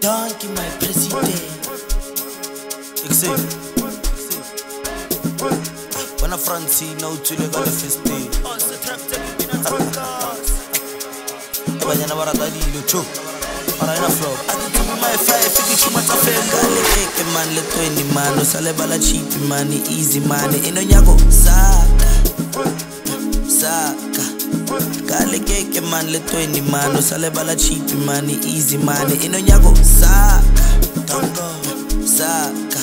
Donkey, my president. Exit. When a Francino to the got a festi. Banyana baratadi lucho. Marina flow. My five figure chuma tafenga. Leke man le 20 man. Sale bala cheap money, easy money. Ino nyago saka. Kale keke man le 20 man. Sale bala cheap money, easy money. Ino nyago saka. Tongo saka.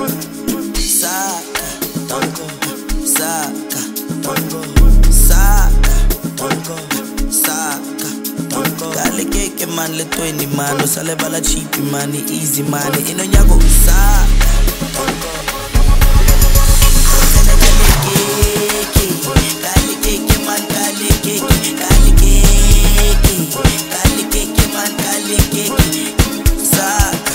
Tongo saka. Tongo saka. Tongo saka. Kale keke man le 20 man. Sale bala cheap money, easy money. Ino nyago saka. Tongo kale keke man, kale keke man, kale keke saka.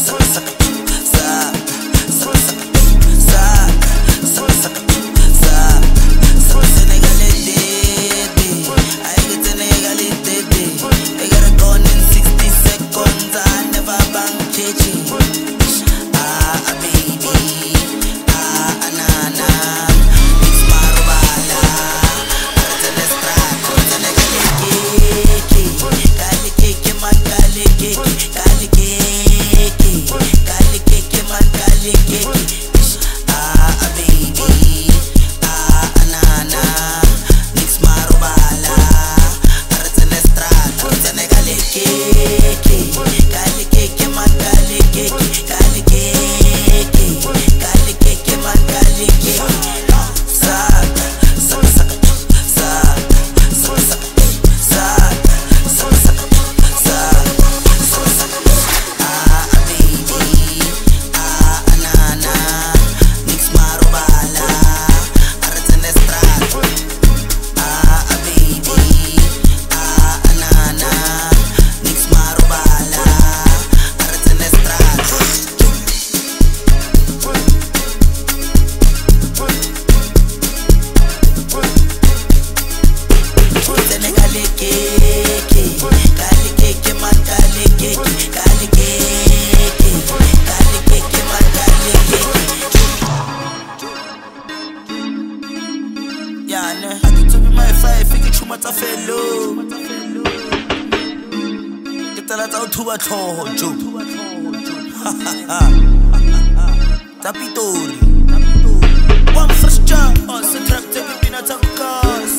Tapitori. One first job on the track, take me not a cause.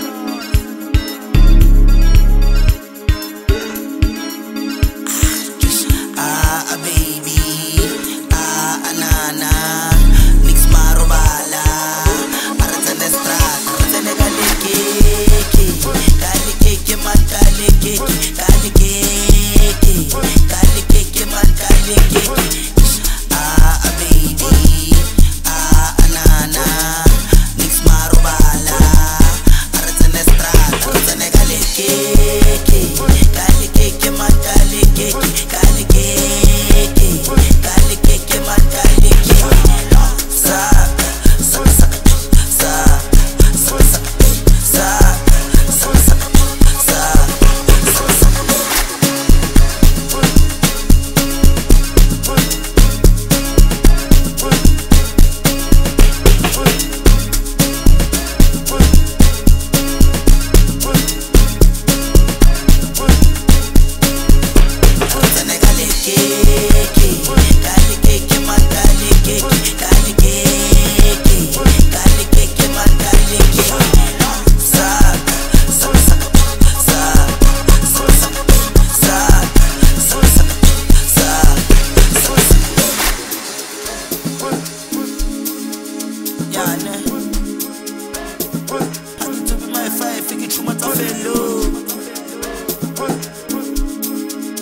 Baby, nana, nix marobala, arzanestra, Senegali keke man, kale keke man, kale keke.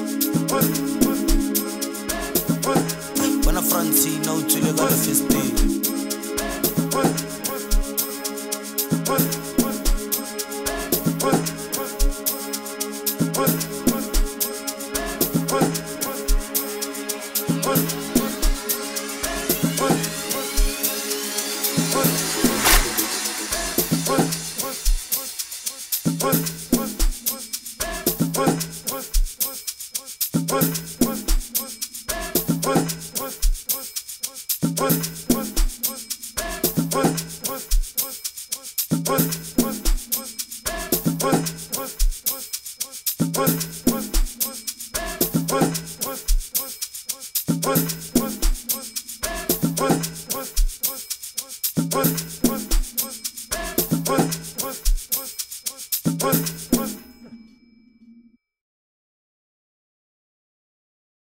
When a Francino to the got a fist.